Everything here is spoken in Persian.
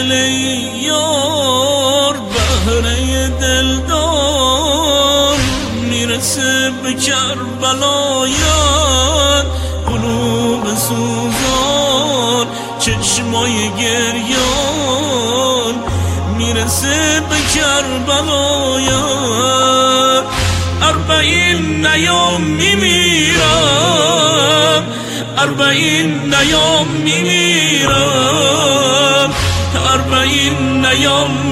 دل یار بهره دلدار میرسه به کربلایان، قلوب سوزان چشمای گریان میرسه به کربلایان. 40 نیام میمیرم، 40 نیام میمیرم، 40 نیام